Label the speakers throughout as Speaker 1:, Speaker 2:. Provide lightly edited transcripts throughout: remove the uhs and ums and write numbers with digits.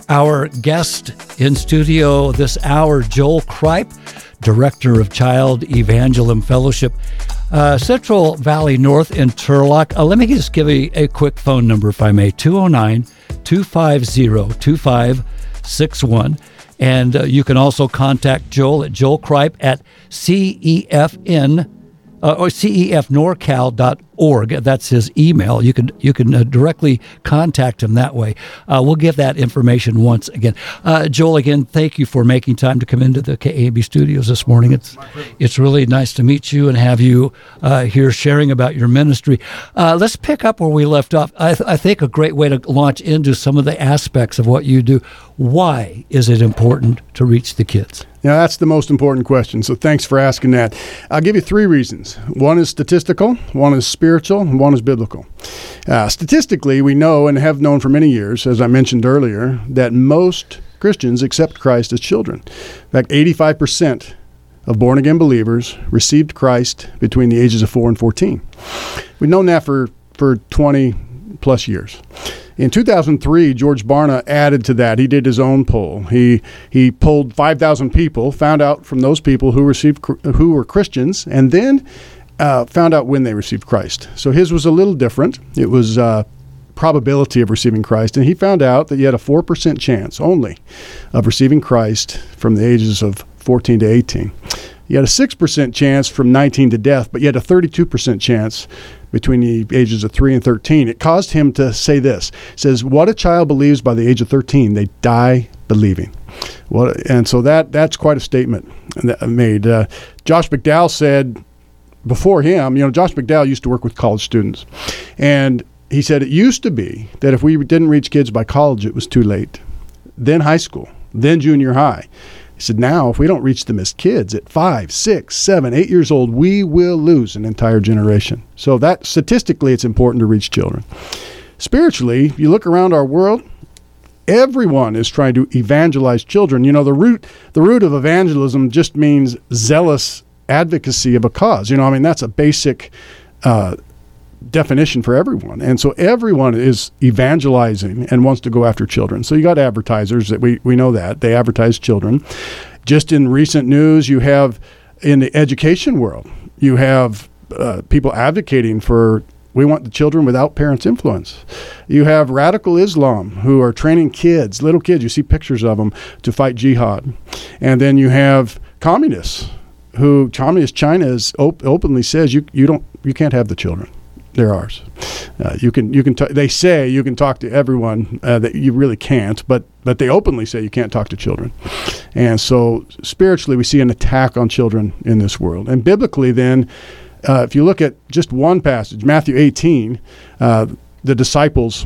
Speaker 1: Our guest in studio this hour, Joel Kripe, Director of Child Evangelism Fellowship, Central Valley North in Turlock. Let me just give a quick phone number, if I may, 209-250-2561. And you can also contact Joel at Joel Kripe at cefnorcal.org. That's his email. You can directly contact him that way. We'll give that information once again. Joel, again, thank you for making time to come into the KAB studios this morning. It's really nice to meet you and have you here sharing about your ministry. Let's pick up where we left off. I think a great way to launch into some of the aspects of what you do. Why is it important to reach the kids?
Speaker 2: Yeah, that's the most important question, so thanks for asking that. I'll give you three reasons. One is statistical, one is spiritual, and one is biblical. Statistically, we know and have known for many years, as I mentioned earlier, that most Christians accept Christ as children. In fact, 85% of born-again believers received Christ between the ages of 4 and 14. We've known that for 20-plus years. In 2003, George Barna added to that. He did his own poll. He polled 5,000 people, found out from those people who were Christians, and then found out when they received Christ. So his was a little different. It was probability of receiving Christ, and he found out that you had a 4% chance only of receiving Christ from the ages of 14 to 18. You had a 6% chance from 19 to death, but you had a 32% chance between the ages of 3 and 13. It caused him to say this. It says, what a child believes by the age of 13, they die believing. And so that's quite a statement that made. Josh McDowell said before him, Josh McDowell used to work with college students. And he said it used to be that if we didn't reach kids by college, it was too late. Then high school, then junior high. He said, now, if we don't reach them as kids at 5, 6, 7, 8 years old, we will lose an entire generation. So that statistically, it's important to reach children. Spiritually, if you look around our world, everyone is trying to evangelize children. The root of evangelism just means zealous advocacy of a cause. That's a basic definition for everyone. And so everyone is evangelizing and wants to go after children. So you got advertisers that we know that they advertise children. Just in recent news, you have in the education world, you have people advocating for we want the children without parents' influence. You have radical Islam who are training kids, little kids, you see pictures of them, to fight jihad. And then you have communist China openly says you can't have the children. They're ours. They say you can talk to everyone that you really can't, but they openly say you can't talk to children. And so spiritually, we see an attack on children in this world. And biblically, then, if you look at just one passage, Matthew 18, the disciples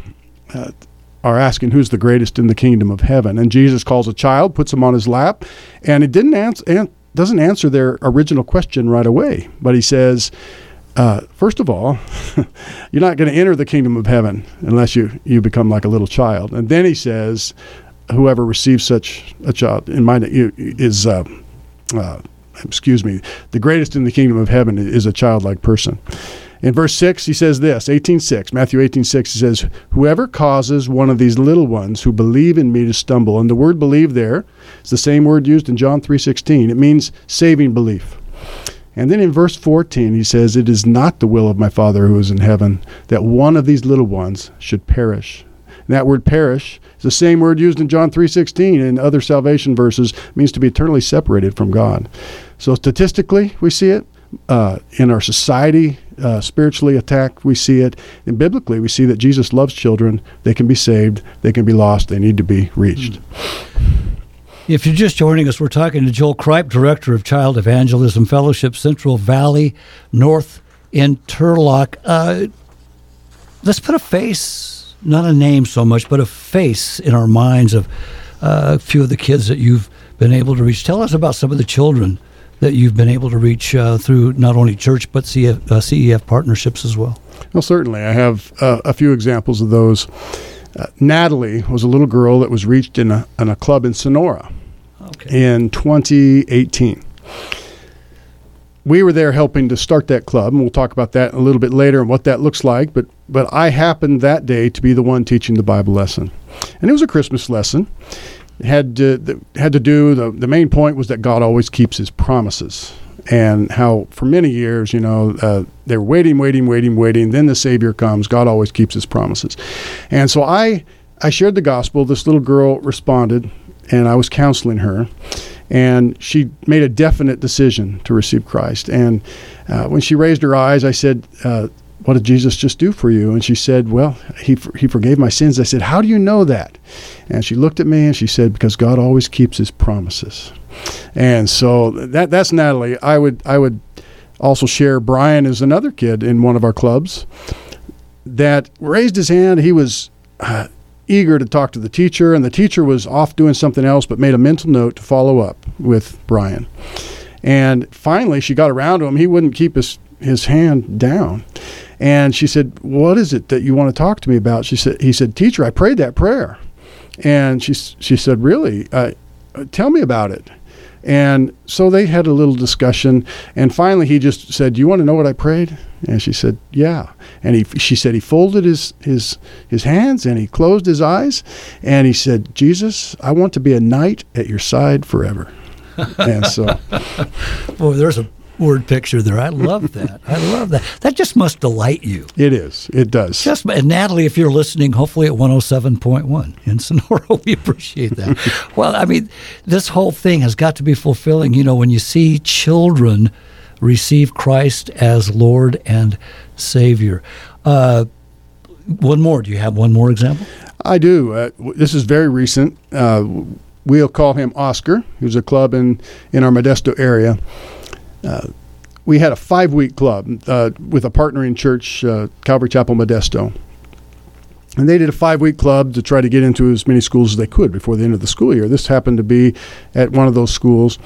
Speaker 2: are asking who's the greatest in the kingdom of heaven, and Jesus calls a child, puts him on his lap, and it doesn't answer their original question right away, but he says, first of all, you're not going to enter the kingdom of heaven unless you become like a little child. And then he says, whoever receives such a child in mind is, the greatest in the kingdom of heaven is a childlike person. In verse 6, he says this, Matthew 18:6, he says, whoever causes one of these little ones who believe in me to stumble, and the word believe there is the same word used in John 3:16. It means saving belief. And then in verse 14, he says, it is not the will of my Father who is in heaven that one of these little ones should perish. And that word perish is the same word used in John 3:16 and other salvation verses. It means to be eternally separated from God. So statistically, we see it. In our society, spiritually attacked, we see it. And biblically, we see that Jesus loves children. They can be saved. They can be lost. They need to be reached.
Speaker 1: If you're just joining us, we're talking to Joel Kripe, Director of Child Evangelism Fellowship, Central Valley North in Turlock. Let's put a face, not a name so much, but a face in our minds of a few of the kids that you've been able to reach. Tell us about some of the children that you've been able to reach through not only church, but CEF partnerships as well.
Speaker 2: Well, certainly. I have a few examples of those. Natalie was a little girl that was reached in a club in Sonora in 2018. We were there helping to start that club, and we'll talk about that a little bit later and what that looks like. But I happened that day to be the one teaching the Bible lesson. And it was a Christmas lesson. It had to do, the main point was that God always keeps his promises. And how for many years, they're waiting. Then the Savior comes. God always keeps his promises. And so I shared the gospel. This little girl responded, and I was counseling her. And she made a definite decision to receive Christ. And when she raised her eyes, I said, what did Jesus just do for you? And she said, well, he forgave my sins. I said, how do you know that? And she looked at me and she said, because God always keeps his promises. And so that's Natalie. I would also share Brian is another kid in one of our clubs that raised his hand. He was eager to talk to the teacher, and the teacher was off doing something else, but made a mental note to follow up with Brian. And finally, she got around to him. He wouldn't keep his hand down. And she said, what is it that you want to talk to me about? He said, teacher, I prayed that prayer. And she said, really? Tell me about it. And so they had a little discussion, and finally he just said, do you want to know what I prayed? And she said, yeah. And she said he folded his hands and he closed his eyes, and he said, Jesus, I want to be a knight at your side forever. And so,
Speaker 1: boy, there's a word picture there. I love that. I love that. That just must delight you.
Speaker 2: It is. It does.
Speaker 1: And Natalie, if you're listening, hopefully at 107.1 in Sonora, we appreciate that. Well, I mean, this whole thing has got to be fulfilling. When you see children receive Christ as Lord and Savior. One more. Do you have one more example?
Speaker 2: I do. This is very recent. We'll call him Oscar, who's a club in our Modesto area. We had a 5-week club with a partnering church, Calvary Chapel Modesto. And they did a 5-week club to try to get into as many schools as they could before the end of the school year. This happened to be at one of those schools.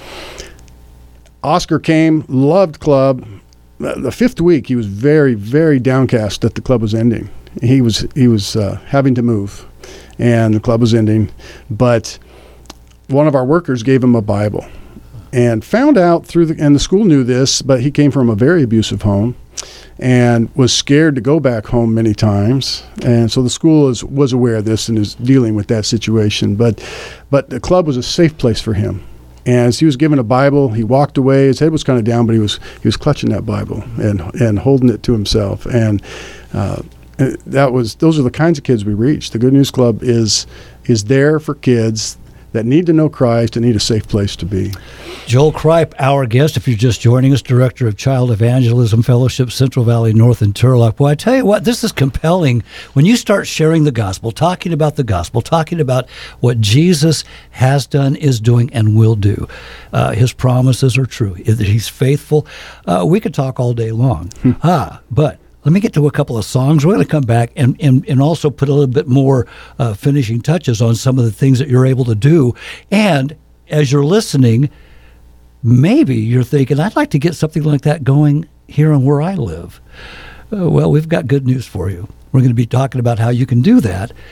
Speaker 2: Oscar came, loved club. The 5th week, he was very, very downcast that the club was ending. He was having to move, and the club was ending. But one of our workers gave him a Bible. And found out and the school knew this, but he came from a very abusive home and was scared to go back home many times. And so the school was aware of this and is dealing with that situation. But the club was a safe place for him. And as he was given a Bible, he walked away. His head was kind of down, but he was clutching that Bible and holding it to himself. And those are the kinds of kids we reach. The Good News Club is there for kids that need to know Christ and need a safe place to be.
Speaker 1: Joel Kripe, our guest, if you're just joining us, Director of Child Evangelism Fellowship, Central Valley North and Turlock. Boy, I tell you what, this is compelling. When you start sharing the gospel, talking about the gospel, talking about what Jesus has done, is doing, and will do. His promises are true. He's faithful. We could talk all day long. But let me get to a couple of songs. We're going to come back and also put a little bit more finishing touches on some of the things that you're able to do. And as you're listening, maybe you're thinking, I'd like to get something like that going here on where I live. Well, we've got good news for you. We're going to be talking about how you can do that